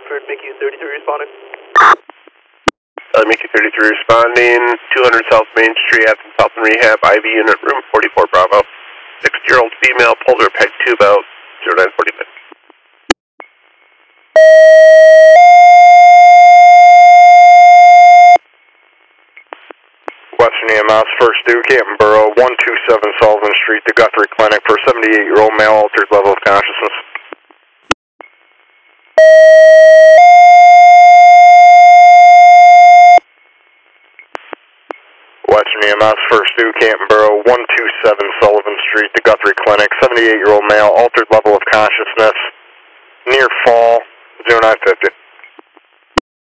Alfred, Mickey 33 responding. Mickey 33 responding, 200 South Main Street, Athens Health and Rehab, IV unit, room 44 Bravo. 60-year-old female, pulled her peg tube out, 0945. Western EMS, first due, Canton Borough, 127 Sullivan Street, the Guthrie Clinic for 78-year-old male, altered level of consciousness. Western EMS, first due, Canton Borough, 127 Sullivan Street, the Guthrie Clinic, 78-year-old male, altered level of consciousness, near fall, 0950.